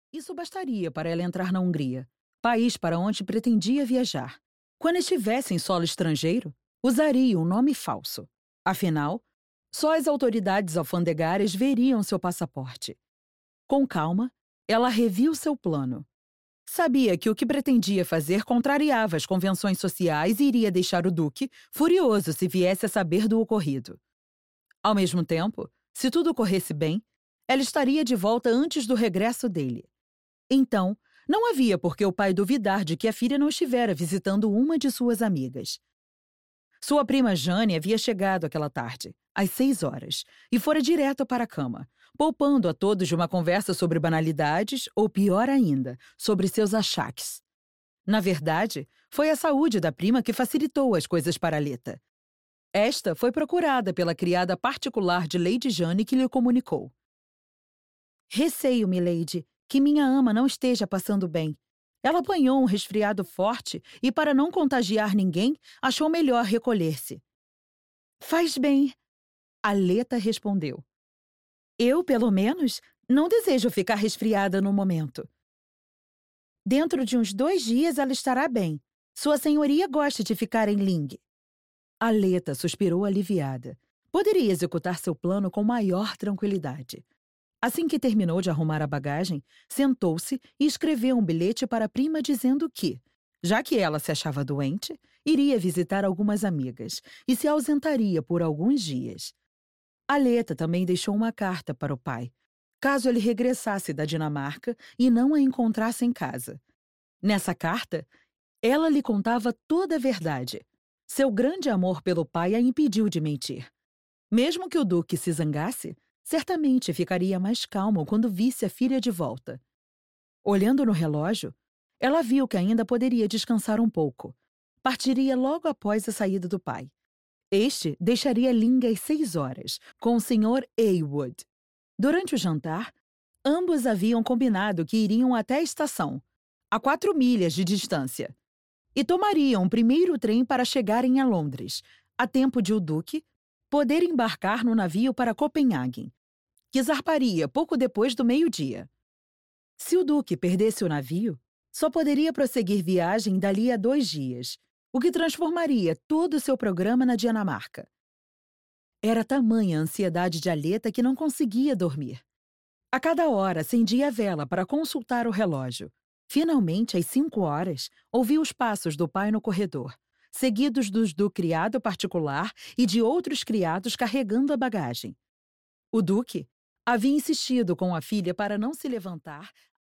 Isso bastaria para ela entrar na Hungria, país para onde pretendia viajar. Quando estivesse em solo estrangeiro, usaria um nome falso. Afinal, só as autoridades alfandegárias veriam seu passaporte. Com calma, ela reviu seu plano. Sabia que o que pretendia fazer contrariava as convenções sociais e iria deixar o Duque furioso se viesse a saber do ocorrido. Ao mesmo tempo, se tudo corresse bem, ela estaria de volta antes do regresso dele. Então, não havia por que o pai duvidar de que a filha não estivera visitando uma de suas amigas. Sua prima Jane havia chegado aquela tarde, às 6 horas, e fora direto para a cama, poupando a todos de uma conversa sobre banalidades ou, pior ainda, sobre seus achaques. Na verdade, foi a saúde da prima que facilitou as coisas para Leta. Esta foi procurada pela criada particular de Lady Jane que lhe comunicou. Receio, milady, que minha ama não esteja passando bem. Ela apanhou um resfriado forte e, para não contagiar ninguém, achou melhor recolher-se. Faz bem, a Leta respondeu. Eu, pelo menos, não desejo ficar resfriada no momento. Dentro de uns 2 dias ela estará bem. Sua senhoria gosta de ficar em Ling. A Leta suspirou aliviada. Poderia executar seu plano com maior tranquilidade. Assim que terminou de arrumar a bagagem, sentou-se e escreveu um bilhete para a prima dizendo que, já que ela se achava doente, iria visitar algumas amigas e se ausentaria por alguns dias. A Leta também deixou uma carta para o pai, caso ele regressasse da Dinamarca e não a encontrasse em casa. Nessa carta, ela lhe contava toda a verdade. Seu grande amor pelo pai a impediu de mentir. Mesmo que o Duque se zangasse, certamente ficaria mais calmo quando visse a filha de volta. Olhando no relógio, ela viu que ainda poderia descansar um pouco. Partiria logo após a saída do pai. Este deixaria Ling às 6 horas, com o Sr. Heywood. Durante o jantar, ambos haviam combinado que iriam até a estação, a 4 milhas de distância, e tomariam o primeiro trem para chegarem a Londres, a tempo de o Duque poder embarcar no navio para Copenhague, que zarparia pouco depois do meio-dia. Se o Duque perdesse o navio, só poderia prosseguir viagem dali a 2 dias, o que transformaria todo o seu programa na Dinamarca. Era tamanha a ansiedade de Aleta que não conseguia dormir. A cada hora acendia a vela para consultar o relógio. Finalmente, às 5 horas, ouviu os passos do pai no corredor, seguidos dos do criado particular e de outros criados carregando a bagagem. O Duque havia insistido com a filha para não se levantar